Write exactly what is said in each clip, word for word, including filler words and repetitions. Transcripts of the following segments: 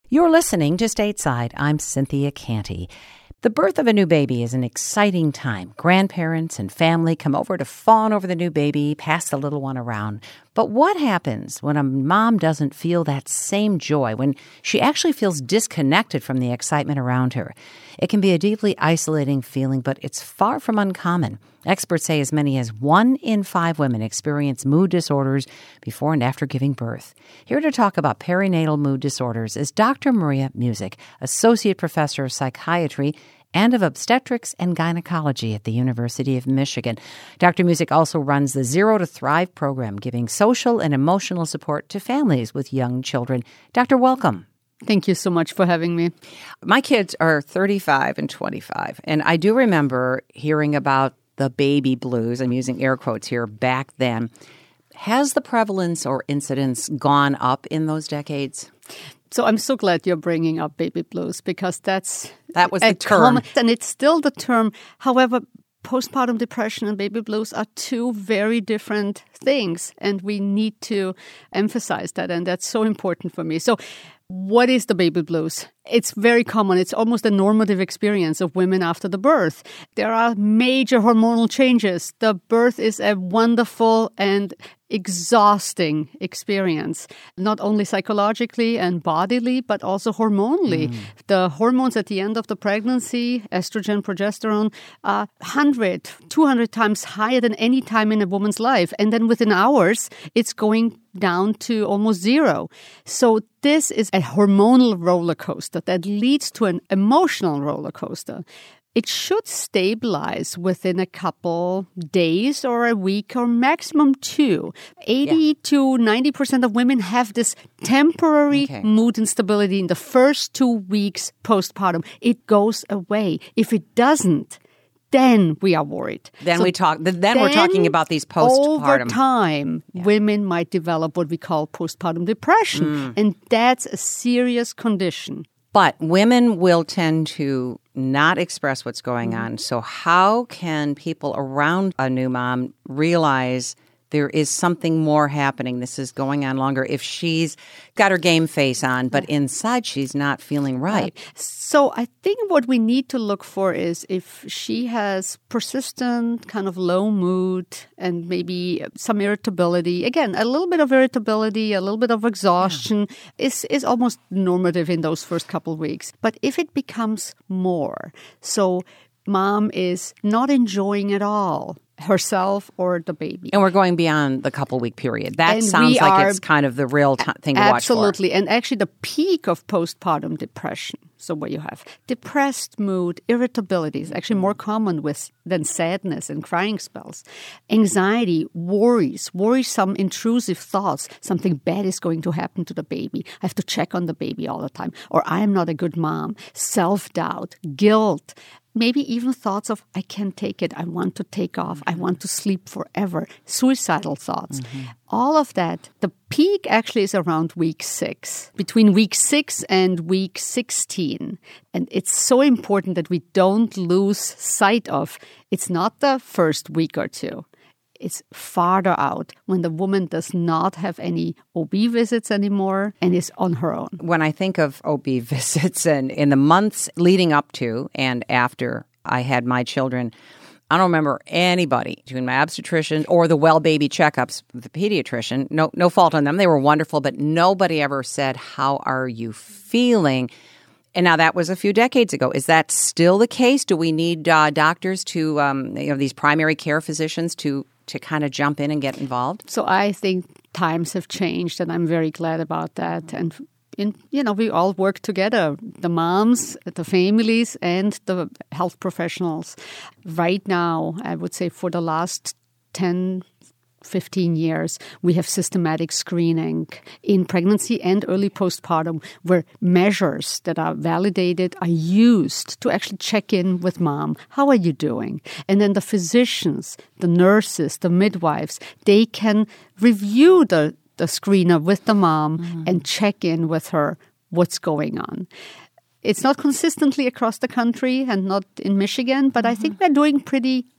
You're listening to Stateside. I'm Cynthia Canty. The birth of a new baby is an exciting time. Grandparents and family come over to fawn over the new baby, pass the little one around. But what happens when a mom doesn't feel that same joy, when she actually feels disconnected from the excitement around her? It can be a deeply isolating feeling, but it's far from uncommon. Experts say as many as one in five women experience mood disorders before and after giving birth. Here to talk about perinatal mood disorders is Doctor Maria Musick, Associate Professor of Psychiatry and of Obstetrics and Gynecology at the University of Michigan. Doctor Musick also runs the Zero to Thrive program, giving social and emotional support to families with young children. Doctor, welcome. Thank you so much for having me. My kids are thirty-five and twenty-five, and I do remember hearing about the baby blues. I'm using air quotes here back then. Has the prevalence or incidence gone up in those decades? So I'm so glad you're bringing up baby blues because that's that was the term. Common, and it's still the term. However, postpartum depression and baby blues are two very different things, and we need to emphasize that, and that's so important for me. So what is the baby blues? It's very common. It's almost a normative experience of women after the birth. There are major hormonal changes. The birth is a wonderful and exhausting experience, not only psychologically and bodily, but also hormonally. Mm. The hormones at the end of the pregnancy, estrogen, progesterone, are one hundred, two hundred times higher than any time in a woman's life. And then within hours, it's going down to almost zero. So this is a hormonal roller coaster that leads to an emotional roller coaster. It should stabilize within a couple days or a week or maximum two. eighty yeah. to ninety percent of women have this temporary okay. mood instability in the first two weeks postpartum. It goes away. If it doesn't, then we are worried. Then so we talk. Then, then we're talking about these postpartum. Over time, yeah. women might develop what we call postpartum depression, mm. and that's a serious condition. But women will tend to not express what's going on. So how can people around a new mom realize there is something more happening? This is going on longer. If she's got her game face on, but inside she's not feeling right. So I think what we need to look for is if she has persistent kind of low mood and maybe some irritability. Again, a little bit of irritability, a little bit of exhaustion yeah. is, is almost normative in those first couple of weeks. But if it becomes more, so mom is not enjoying at all herself or the baby. And we're going beyond the couple-week period. That and sounds like it's kind of the real t- thing to watch for. Absolutely. And actually the peak of postpartum depression, so where you have depressed mood, irritability is actually more common with than sadness and crying spells. Anxiety, worries, worrisome, intrusive thoughts. Something bad is going to happen to the baby. I have to check on the baby all the time. Or I am not a good mom. Self-doubt, guilt, maybe even thoughts of, I can't take it, I want to take off, I want to sleep forever, suicidal thoughts. Mm-hmm. All of that, the peak actually is around week six, between week six and week sixteen. And it's so important that we don't lose sight of, it's not the first week or two. It's farther out when the woman does not have any O B visits anymore and is on her own. When I think of O B visits and in the months leading up to and after I had my children, I don't remember anybody doing my obstetrician or the well baby checkups with the pediatrician. No, no fault on them. They were wonderful, but nobody ever said, how are you feeling? And now that was a few decades ago. Is that still the case? Do we need uh, doctors to, um, you know, these primary care physicians to to kind of jump in and get involved? So I think times have changed, and I'm very glad about that. And, in, you know, we all work together, the moms, the families, and the health professionals. Right now, I would say for the last ten, fifteen years, we have systematic screening in pregnancy and early postpartum where measures that are validated are used to actually check in with mom. How are you doing? And then the physicians, the nurses, the midwives, they can review the, the screener with the mom mm-hmm. and check in with her what's going on. It's not consistently across the country and not in Michigan, but mm-hmm. I think we're doing pretty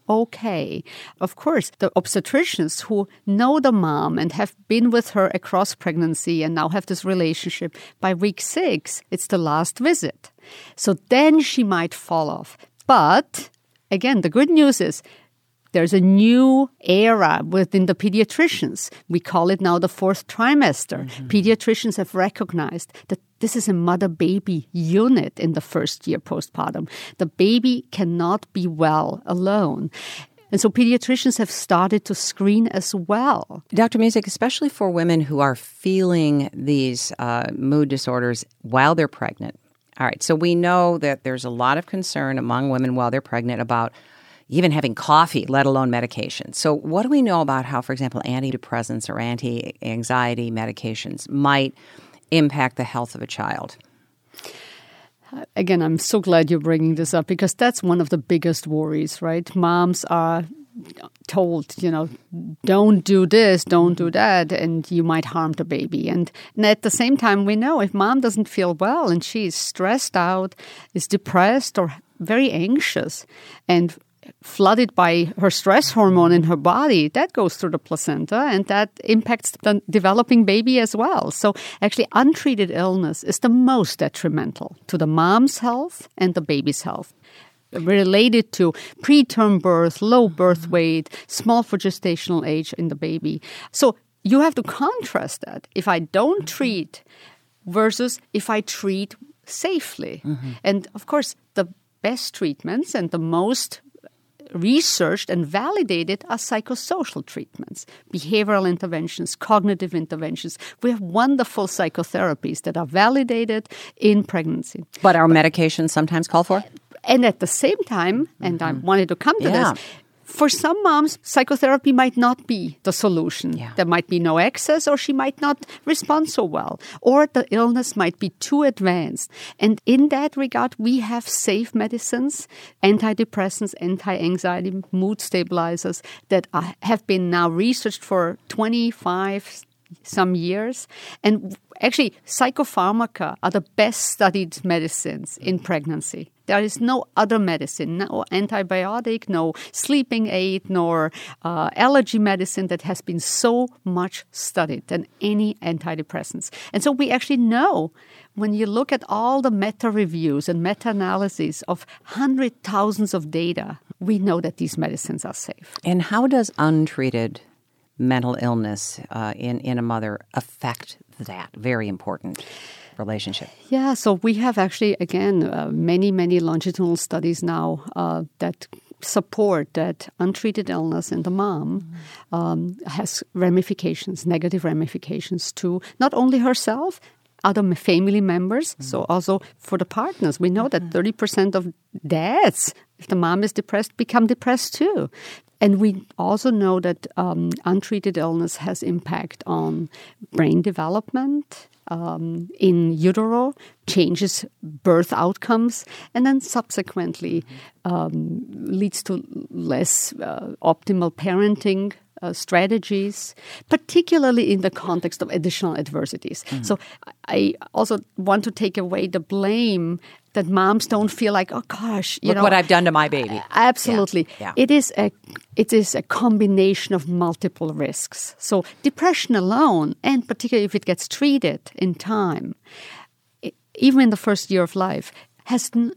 okay. Of course, the obstetricians who know the mom and have been with her across pregnancy and now have this relationship, by week six, it's the last visit. So then she might fall off. But again, the good news is there's a new era within the pediatricians. We call it now the fourth trimester. Mm-hmm. Pediatricians have recognized that this is a mother-baby unit in the first year postpartum. The baby cannot be well alone. And so pediatricians have started to screen as well. Doctor Muzik, especially for women who are feeling these uh, mood disorders while they're pregnant. All right, so we know that there's a lot of concern among women while they're pregnant about even having coffee, let alone medication. So what do we know about how, for example, antidepressants or anti-anxiety medications might impact the health of a child? Again, I'm so glad you're bringing this up because that's one of the biggest worries, right? Moms are told, you know, don't do this, don't do that, and you might harm the baby. And, and at the same time, we know if mom doesn't feel well and she's stressed out, is depressed or very anxious, and flooded by her stress hormone in her body, that goes through the placenta and that impacts the developing baby as well. So actually untreated illness is the most detrimental to the mom's health and the baby's health. Related to preterm birth, low birth weight, small for gestational age in the baby. So you have to contrast that. If I don't treat versus if I treat safely. Mm-hmm. And of course, the best treatments and the most researched and validated are psychosocial treatments, behavioral interventions, cognitive interventions. We have wonderful psychotherapies that are validated in pregnancy. But our medications sometimes call for? And at the same time, and mm-hmm. I wanted to come to yeah. this, for some moms, psychotherapy might not be the solution. Yeah. There might be no access, or she might not respond so well, or the illness might be too advanced. And in that regard, we have safe medicines, antidepressants, anti-anxiety, mood stabilizers that are, have been now researched for twenty-five some years. And actually, psychopharmaca are the best studied medicines in pregnancy. There is no other medicine, no antibiotic, no sleeping aid, nor uh, allergy medicine that has been so much studied than any antidepressants. And so we actually know when you look at all the meta-reviews and meta-analyses of hundred thousands of data, we know that these medicines are safe. And how does untreated mental illness uh, in, in a mother affect that very important relationship? Yeah, so we have actually, again, uh, many, many longitudinal studies now uh, that support that untreated illness in the mom mm-hmm. um, has ramifications, negative ramifications to not only herself, other family members, mm-hmm. so also for the partners. We know mm-hmm. that thirty percent of dads, if the mom is depressed, become depressed too. And we also know that um, untreated illness has impact on brain development, um, in utero, changes birth outcomes, and then subsequently um, leads to less uh, optimal parenting uh, strategies, particularly in the context of additional adversities. Mm-hmm. So I also want to take away the blame that moms don't feel like, oh gosh, you Look know what I've done to my baby. Absolutely, yeah. Yeah. it is a it is a combination of multiple risks. So depression alone, and particularly if it gets treated in time, it, even in the first year of life, has n-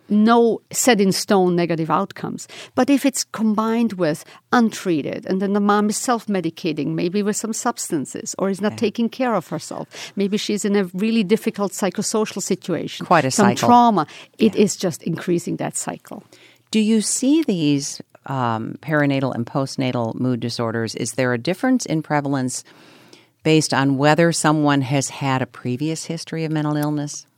no set in stone negative outcomes. But if it's combined with untreated, and then the mom is self-medicating, maybe with some substances, or is not yeah. taking care of herself, maybe she's in a really difficult psychosocial situation, quite a some cycle. trauma, it yeah. is just increasing that cycle. Do you see these um, perinatal and postnatal mood disorders? Is there a difference in prevalence based on whether someone has had a previous history of mental illness?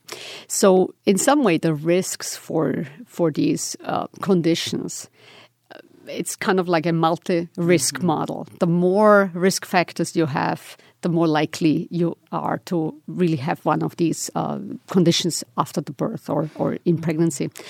So in some way, the risks for for these uh, conditions, uh, it's kind of like a multi-risk mm-hmm. model. The more risk factors you have, the more likely you are to really have one of these uh, conditions after the birth or, or in pregnancy.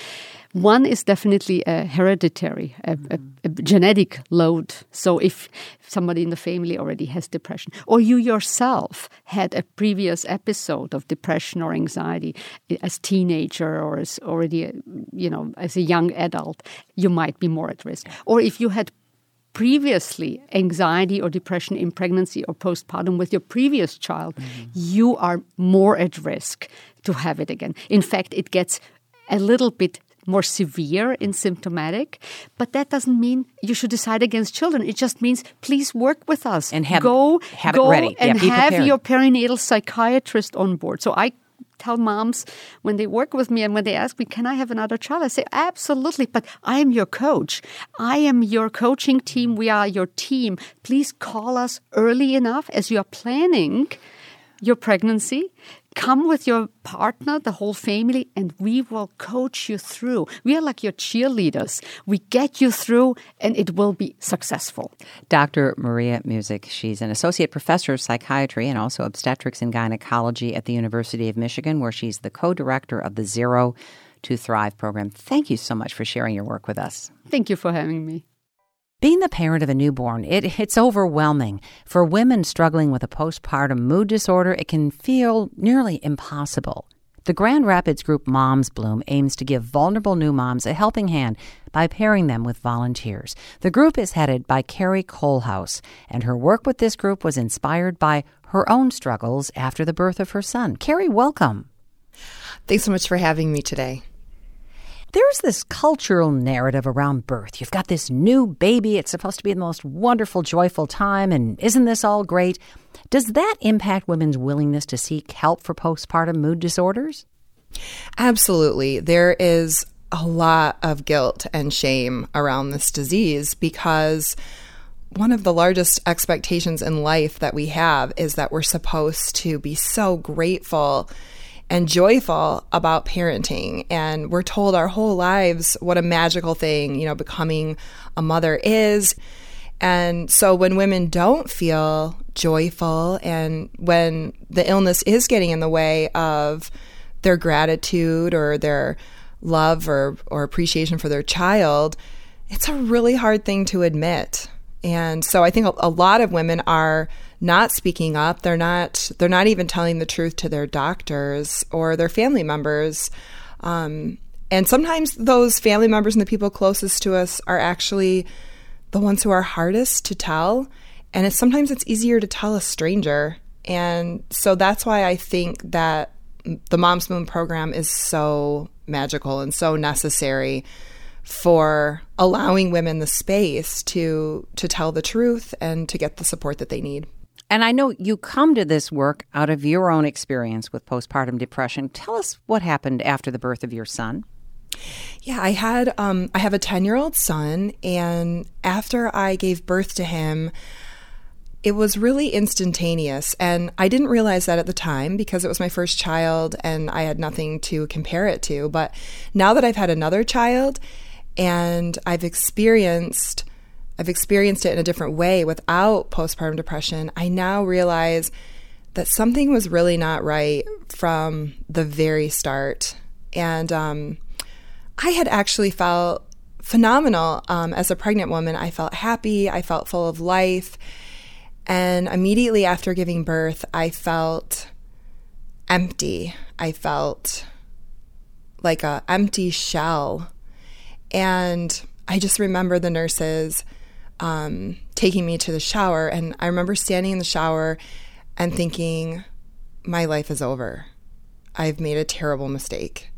One is definitely a hereditary, a, a, a genetic load. So if somebody in the family already has depression, or you yourself had a previous episode of depression or anxiety as teenager or as already, a, you know, as a young adult, you might be more at risk. Or if you had previously anxiety or depression in pregnancy or postpartum with your previous child, mm-hmm. you are more at risk to have it again. In fact, it gets a little bit more severe in symptomatic, but that doesn't mean you should decide against children. It just means please work with us and have, go, have go it ready. and yeah, have prepared. your perinatal psychiatrist on board. So I tell moms when they work with me and when they ask me, can I have another child? I say, absolutely, but I am your coach. I am your coaching team. We are your team. Please call us early enough as you are planning your pregnancy. Come with your partner, the whole family, and we will coach you through. We are like your cheerleaders. We get you through, and it will be successful. Doctor Maria Musick, she's an associate professor of psychiatry and also obstetrics and gynecology at the University of Michigan, where she's the co-director of the Zero to Thrive program. Thank you so much for sharing your work with us. Thank you for having me. Being the parent of a newborn, it, it's overwhelming. For women struggling with a postpartum mood disorder, it can feel nearly impossible. The Grand Rapids group Moms Bloom aims to give vulnerable new moms a helping hand by pairing them with volunteers. The group is headed by Carrie Coalhouse, and her work with this group was inspired by her own struggles after the birth of her son. Carrie, welcome. Thanks so much for having me today. There's this cultural narrative around birth. You've got this new baby. It's supposed to be the most wonderful, joyful time. And isn't this all great? Does that impact women's willingness to seek help for postpartum mood disorders? Absolutely. There is a lot of guilt and shame around this disease because one of the largest expectations in life that we have is that we're supposed to be so grateful and joyful about parenting. And we're told our whole lives what a magical thing, you know, becoming a mother is. And so when women don't feel joyful and when the illness is getting in the way of their gratitude or their love or, or appreciation for their child, it's a really hard thing to admit. And so I think a, a lot of women are not speaking up. They're not they're not even telling the truth to their doctors or their family members. Um, and sometimes those family members and the people closest to us are actually the ones who are hardest to tell. And it's sometimes it's easier to tell a stranger. And so that's why I think that the Moms Bloom program is so magical and so necessary for allowing women the space to to tell the truth and to get the support that they need. And I know you come to this work out of your own experience with postpartum depression. Tell us what happened after the birth of your son. Yeah, I had um, I have a ten-year-old son, and after I gave birth to him, it was really instantaneous. And I didn't realize that at the time because it was my first child and I had nothing to compare it to. But now that I've had another child and I've experienced I've experienced it in a different way without postpartum depression, I now realize that something was really not right from the very start. And um, I had actually felt phenomenal um, as a pregnant woman. I felt happy. I felt full of life. And immediately after giving birth, I felt empty. I felt like an empty shell. And I just remember the nurses Um, taking me to the shower. And I remember standing in the shower and thinking, my life is over. I've made a terrible mistake.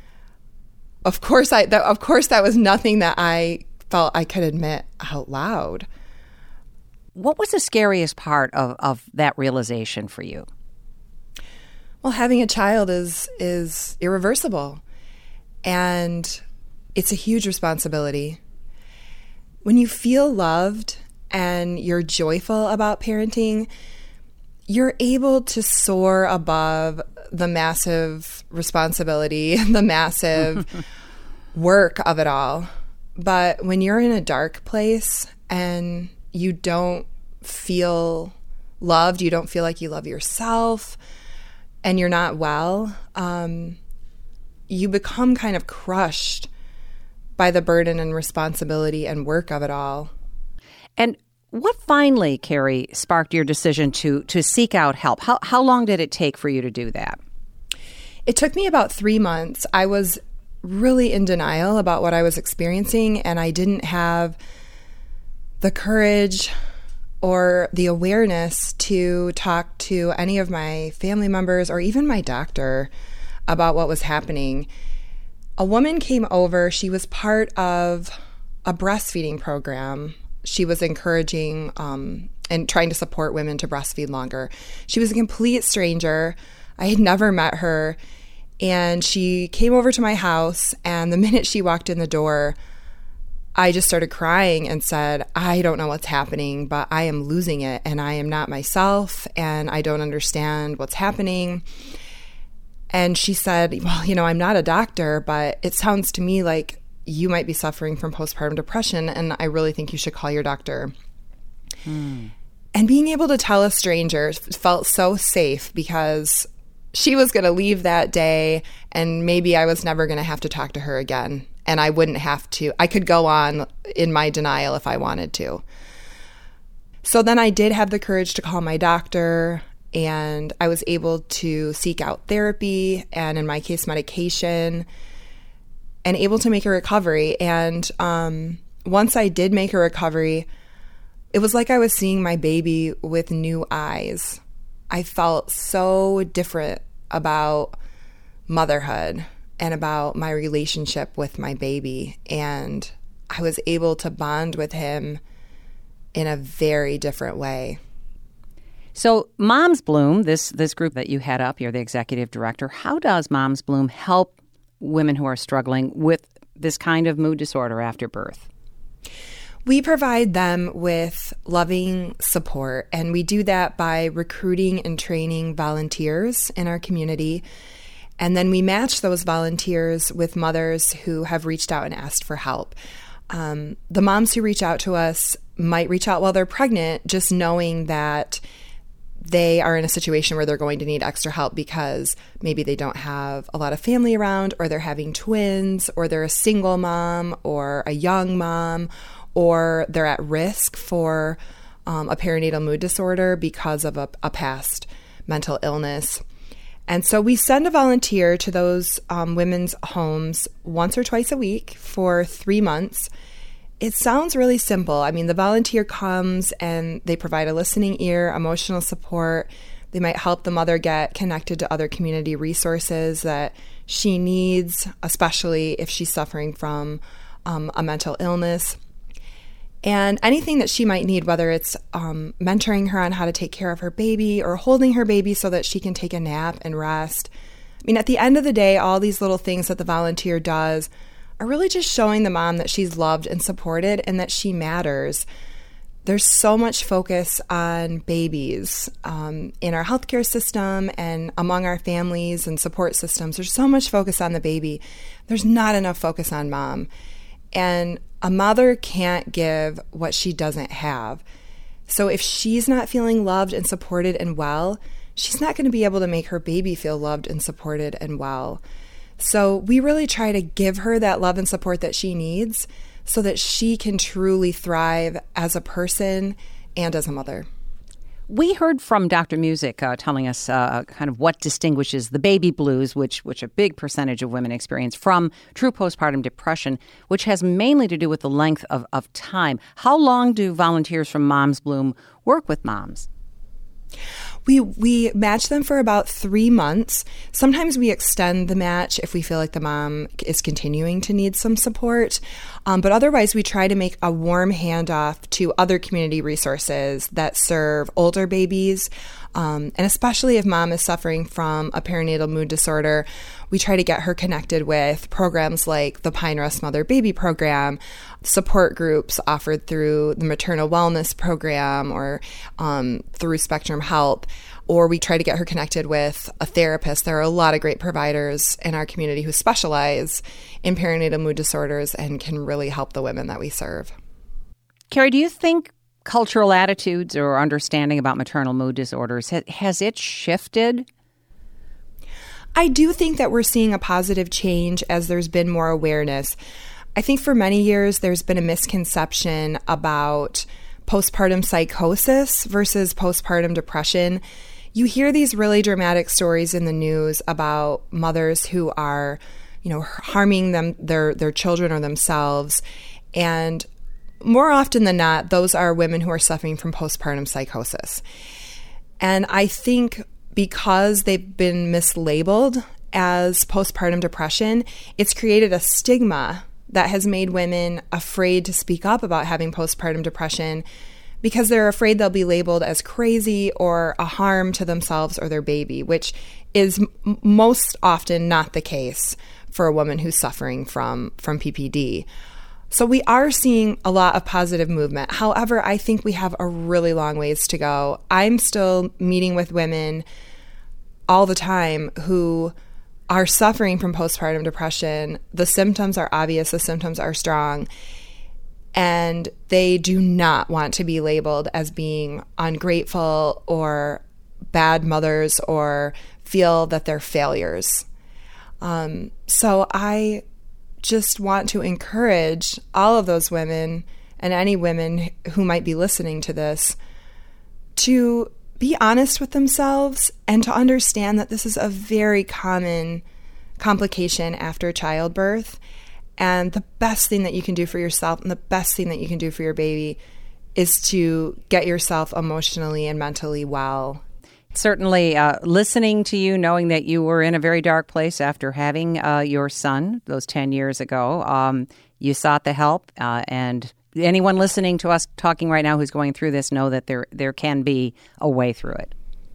Of course, I, that, of course, that was nothing that I felt I could admit out loud. What was the scariest part of, of that realization for you? Well, having a child is is irreversible. And it's a huge responsibility. When you feel loved and you're joyful about parenting, you're able to soar above the massive responsibility, the massive work of it all. But when you're in a dark place and you don't feel loved, you don't feel like you love yourself, and you're not well, um, you become kind of crushed by the burden and responsibility and work of it all. And what finally, Carrie, sparked your decision to to seek out help? How how long did it take for you to do that? It took me about three months. I was really in denial about what I was experiencing, and I didn't have the courage or the awareness to talk to any of my family members or even my doctor about what was happening. A woman came over. She was part of a breastfeeding program. She was encouraging um, and trying to support women to breastfeed longer. She was a complete stranger. I had never met her. And she came over to my house, and the minute she walked in the door, I just started crying and said, I don't know what's happening, but I am losing it, and I am not myself, and I don't understand what's happening. And she said, well, you know, I'm not a doctor, but it sounds to me like you might be suffering from postpartum depression, and I really think you should call your doctor. Hmm. And being able to tell a stranger felt so safe because she was going to leave that day, and maybe I was never going to have to talk to her again. And I wouldn't have to. I could go on in my denial if I wanted to. So then I did have the courage to call my doctor, and I was able to seek out therapy and, in my case, medication, and able to make a recovery. And um, once I did make a recovery, it was like I was seeing my baby with new eyes. I felt so different about motherhood and about my relationship with my baby. And I was able to bond with him in a very different way. So Moms Bloom, this this group that you head up, you're the executive director. How does Moms Bloom help women who are struggling with this kind of mood disorder after birth? We provide them with loving support, and we do that by recruiting and training volunteers in our community. And then we match those volunteers with mothers who have reached out and asked for help. Um, the moms who reach out to us might reach out while they're pregnant, just knowing that they are in a situation where they're going to need extra help because maybe they don't have a lot of family around, or they're having twins, or they're a single mom or a young mom, or they're at risk for um, a perinatal mood disorder because of a, a past mental illness. And so we send a volunteer to those um, women's homes once or twice a week for three months. It sounds really simple. I mean, the volunteer comes and they provide a listening ear, emotional support. They might help the mother get connected to other community resources that she needs, especially if she's suffering from um, a mental illness. And anything that she might need, whether it's um, mentoring her on how to take care of her baby or holding her baby so that she can take a nap and rest. I mean, at the end of the day, all these little things that the volunteer does are really just showing the mom that she's loved and supported and that she matters. There's so much focus on babies um, in our healthcare system and among our families and support systems. There's so much focus on the baby. There's not enough focus on mom. And a mother can't give what she doesn't have. So if she's not feeling loved and supported and well, she's not going to be able to make her baby feel loved and supported and well. So we really try to give her that love and support that she needs so that she can truly thrive as a person and as a mother. We heard from Doctor Music uh, telling us uh, kind of what distinguishes the baby blues, which which a big percentage of women experience, from true postpartum depression, which has mainly to do with the length of, of time. How long do volunteers from Moms Bloom work with moms? We we match them for about three months. Sometimes we extend the match if we feel like the mom is continuing to need some support. Um, but otherwise, we try to make a warm handoff to other community resources that serve older babies. Um, and especially if mom is suffering from a perinatal mood disorder, we try to get her connected with programs like the Pine Rest Mother Baby Program, support groups offered through the Maternal Wellness Program or um, through Spectrum Help, or we try to get her connected with a therapist. There are a lot of great providers in our community who specialize in perinatal mood disorders and can really help the women that we serve. Carrie, do you think cultural attitudes or understanding about maternal mood disorders, has it shifted? I do think that we're seeing a positive change as there's been more awareness. I think for many years there's been a misconception about postpartum psychosis versus postpartum depression. You hear these really dramatic stories in the news about mothers who are, you know, harming them, their their children or themselves. And more often than not, those are women who are suffering from postpartum psychosis. And I think because they've been mislabeled as postpartum depression, it's created a stigma that has made women afraid to speak up about having postpartum depression because they're afraid they'll be labeled as crazy or a harm to themselves or their baby, which is m- most often not the case for a woman who's suffering from, from P P D. So we are seeing a lot of positive movement. However, I think we have a really long ways to go. I'm still meeting with women all the time who are suffering from postpartum depression. The symptoms are obvious, the symptoms are strong, and they do not want to be labeled as being ungrateful or bad mothers or feel that they're failures. Um, so I just want to encourage all of those women and any women who might be listening to this to be honest with themselves and to understand that this is a very common complication after childbirth. And the best thing that you can do for yourself and the best thing that you can do for your baby is to get yourself emotionally and mentally well. Certainly, uh, listening to you, knowing that you were in a very dark place after having uh, your son those ten years ago, um, you sought the help, uh, and anyone listening to us talking right now who's going through this know that there there can be a way through it.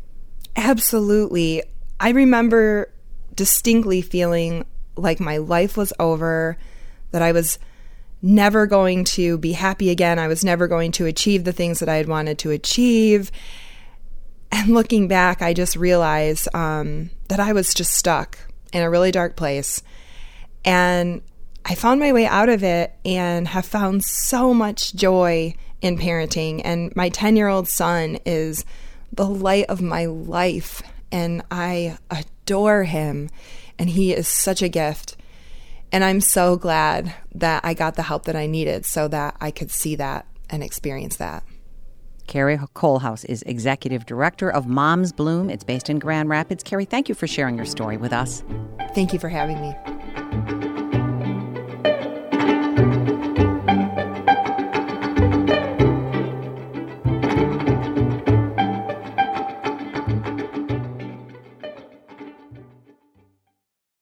Absolutely. I remember distinctly feeling like my life was over, that I was never going to be happy again. I was never going to achieve the things that I had wanted to achieve. And looking back, I just realized um, that I was just stuck in a really dark place. And I found my way out of it and have found so much joy in parenting. And my ten-year-old son is the light of my life, and I adore him. And he is such a gift. And I'm so glad that I got the help that I needed so that I could see that and experience that. Carrie Coalhouse is Executive Director of Moms Bloom. It's based in Grand Rapids. Carrie, thank you for sharing your story with us. Thank you for having me.